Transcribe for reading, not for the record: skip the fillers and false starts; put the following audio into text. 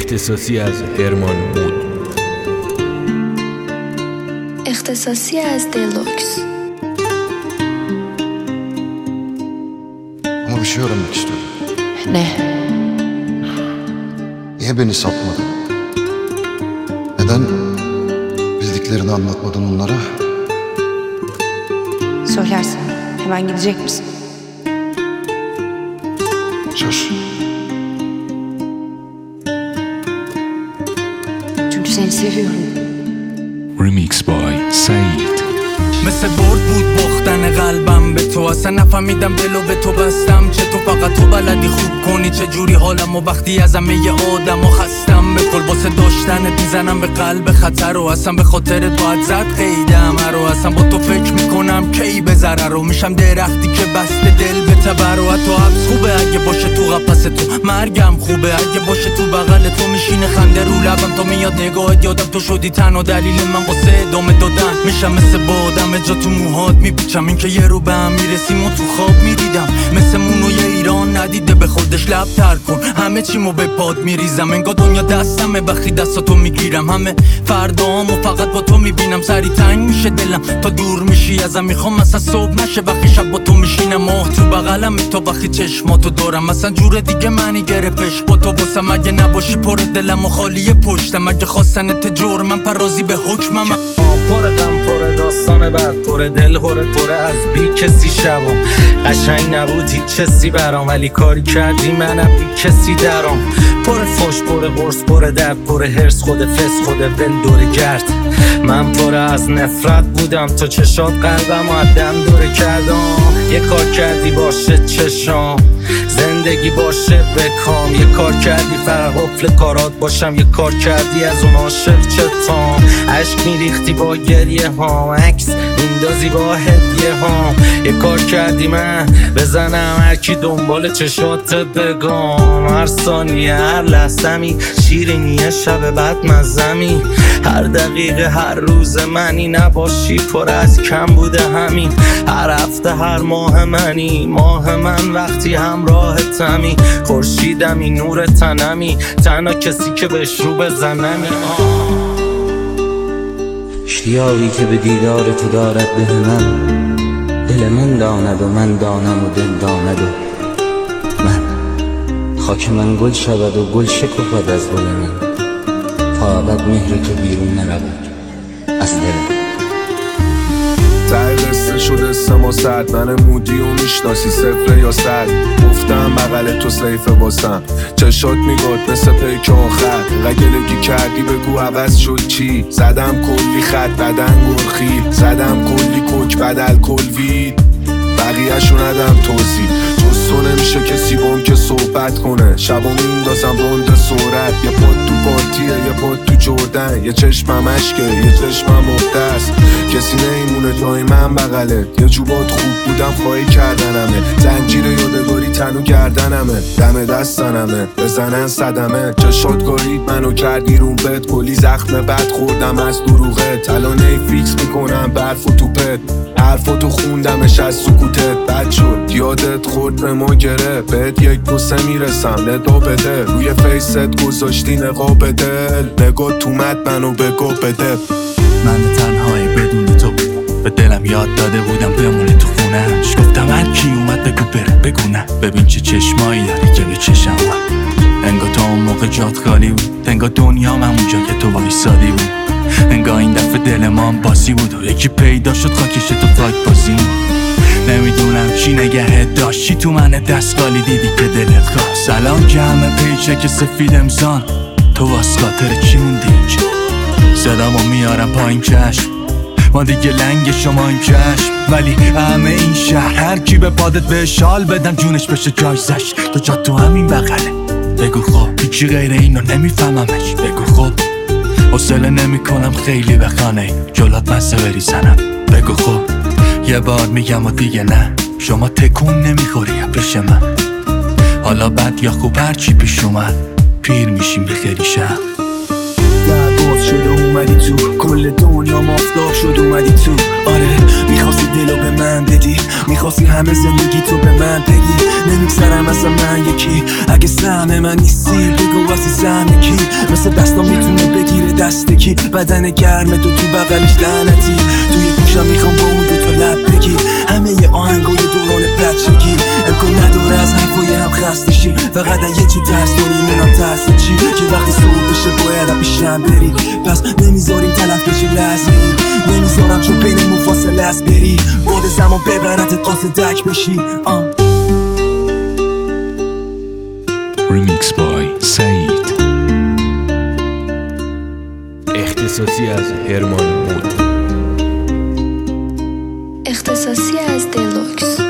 اختصاصی از هرمان مود. اختصاصی از دلوکس. Ama bir şey öğrenmek istiyorum. Ne? Niye beni satmadın? Neden bildiklerini anlatmadın onlara? Söylersin. Hemen gidecek misin? Söz. Çünkü seni seviyorum. Remix by Said. مثل برد بود باختن قلبم به تو، اصلا نفهمیدم دلو به تو بستم. چه تو فقط تو بلدی خوب کنی چه جوری حالم و وقتی از همه ی آدم و خستم. به کل واسه داشتنت میزنم به قلب خطر و اصلا به خاطر تو ات زد قیدم رو. اصلا با تو فکر میکنم کی به ضرر رو میشم درختی که بسته دل به تبر و تو حبس خوبه اگه باشه تو قفس تو، مرگم خوبه اگه باشه تو بغل تو. میشینه خنده رو لبم تا میاد نگاهت، یادم تو شدی تنها دلیل من واسه ادامه دادن. میشم مثل بادم جا تو موهات میپیچم، این که یه رو به هم میرسیم و تو خواب میدیدم. مثل مونوی ایران ندیده به خودش لب تر کن، همه چیمو به پاد میریزم. انگار دنیا دستمه وقتی دستاتو میگیرم، همه فردامو فقط با تو میبینم. سری تنگ میشه دلم تا دور میشی ازم، میخوام مثلا صبح نشه وقتی شب با تو میشینم. ماه تو بغلم تا وقتی چشماتو دارم، مثلا جور دیگه منی گرفتش با تو واسم. اگه نباشی پر دلم و خالی پشتم، اگه خواستنت جرمم پرازی به حکمم. پر غم پر داستان بعد پر دل پر از بی کسی شبم. قشنگ نبود هیچ کسی برام، ولی کاری کردی منم بی کسی درام. پر فش پر قرص پر درد پر هرس، خود فس خود ول دور گرد. من پر از نفرت بودم تو چشات قلبم آدم دور کردم. یه کار کردی باشه چشام زندگی باشه بکام، یه کار کردی فقط قفل کارات باشم، یه کار کردی از اون عاشق چتام. عشق میریختی با گریه هام، عکس میندازی با هدیه هام. یه کار کردی من بزنم هرکی دنبال چشات بگم. هر ثانیه هر لحظمی شیرینیه شب بعد مزمی، هر دقیقه هر روز منی نباشی پر از کم بوده همین. هر هفته هر ماه منی ماه من وقتی همراه تمی. خورشیدمی نور تنمی تنها کسی که بهش رو بزنمی. اشتیاقی که به دیدار تو دارد به من، دل من داند و من دانم و دل داند و من. خاک من گل شود و گل شکفد از گل من، تا ابد مهر تو بیرون نرود از دلم. ته قصه شده سما سرد، من مودی و میشناسی صفر یا صد. گفتم بغل تو سیفه واسم، چشات میگاد مثل پیک آخر. قگلگی کردی بگو عوض شد چی؟ زدم کلی خط بدن گرخی، زدم کلی کوک بدل کلوید. بقیه‌شو ندم توضیح، جز تو نمیشه کسی بام که صحبت کنه. شبا میندازم باند سرعت، یه پاد تو پارتیه یه پاد تو جردن. یه چشمم عشقه یه چشمم مقدس، کسی نیمونه جای من بغلت. یه جوبات خوب بودم خواهی کردنمه، زنجیر یادگاری تنو گردنمه. دم دستنمه بزنن صدمه، چشات گارید منو کردی روم بد. کلی زخم بد خوردم از دروغت، الان ای فیکس میکنم برف و توپت. حرفاتو خوندمش از سکوتت، بد شد یادت خورد به ما گره. بهت یک دو سه میرسم ندا بده، روی فیست گذاشتی نقاب دل. نگاه تو مد منو بگو بده. من تنهایی بدون تو به دلم یاد داده بودم بمونه تو خونهش. گفتم هر کی اومد بگو بره بگو نه، ببین چه چشمایی داری که به چشم من. انگار تا اون موقع جات خالی بود، انگار دنیام همونجا که تو وایسادی بود. انگار این دفعه دل ما هم بازی بود و یکی پیدا شد خاکش تو فلاک بازی. نمیدونم چی نگهت داشتی تو من دستگالی دیدی که دلت خواست. الان که همه پیچه که سفید امزان، تو واس خاطر چی موندی اینجا؟ صدامو میارم پایین چشم، ما دیگه لنگ شما این چشم. ولی همه این شهر هر کی به پادت به شال بدم جونش بشه جایزش. تو جا تو همین بغله بگو خب، هیچی غیر اینو نمیفهممش. بگو خب حوصله نمی کنم خیلی به خانه جلات مزه بریزنم. بگو خب یه بار میگم و دیگه نه، شما تکون نمیخوری پیش من. حالا بد یا خوب هرچی پیش اومد، پیر میشیم به خیلی شب. درگوز شد و اومدی تو، کل دنیا مافتاب شد اومدی تو. آره میخواستی دلو به من بدی، میخواستی همه زندگی تو به من بگی. نمیگذرم از من یکی، اگه سهم من نیستی بگو عزیزم کی. مثل دستم میتونه بگیره دست کی، بدن گرم تو بغلش لعنتی. توی گوشم میخوام با اون دوتا لب بگی همه ی آهنگای دوران بچگی. امکان نداره از حرفای هم خسته شی، فقط یه چی ترس داری، منم ترس چی که وقتی صبح بشه باید پیشم بری. پس نمیذاریم تلف بشی لحظه ای، نمیذارم چون بینمون فاصله است بری. باد زمان ببرتت قاصد دک بشی. Remix by سعید. اختصاصی از هرمان مود. اختصاصی از دلوکس.